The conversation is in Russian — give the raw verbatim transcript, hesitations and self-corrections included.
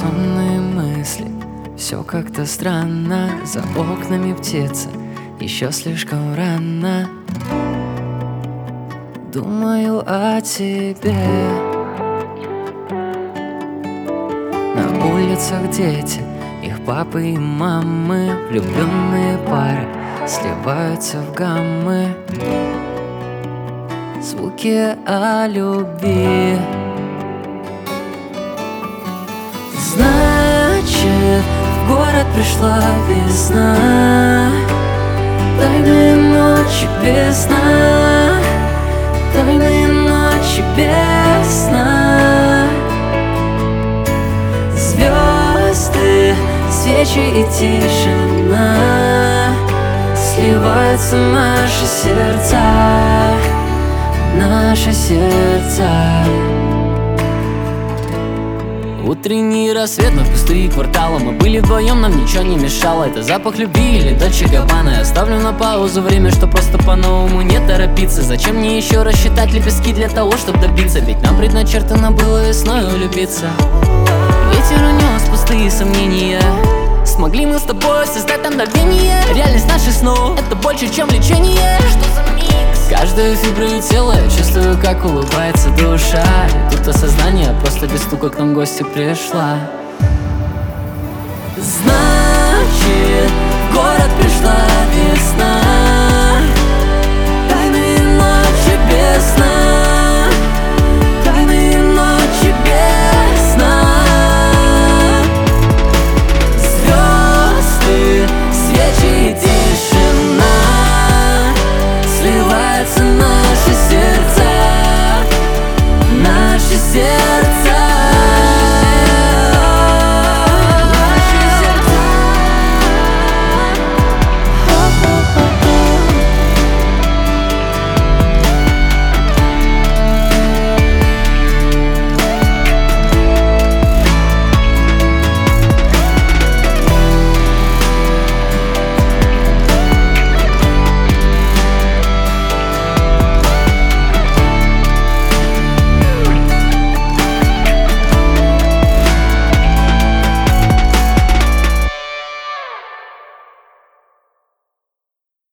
сонные мысли, все как-то странно. За окнами птица, еще слишком рано. Думаю о тебе. На улицах дети, их папы и мамы. Влюбленные пары сливаются в гаммы. Звуки о любви. Значит, в город пришла весна. Тайные ночи без сна. Тайные ночи без сна. Звезды, свечи и тишина. Сливаются наши сердца. Наши сердца. Утренний рассвет, но пустые кварталы. Мы были вдвоем, нам ничего не мешало. Это запах любви или Дольче Габбана. Я ставлю на паузу время, что просто по-новому не торопиться. Зачем мне еще рассчитать лепестки для того, чтобы добиться? Ведь нам предначертано было весной улюбиться. Ветер унес пустые сомнения. Смогли мы с тобой создать там мгновение. Реальность наших снов — это больше, чем лечение. Что за микс? Каждую фиброй тела я чувствую, как улыбается душа. И тут осознание просто без стука к нам в гости пришла. Значит, в город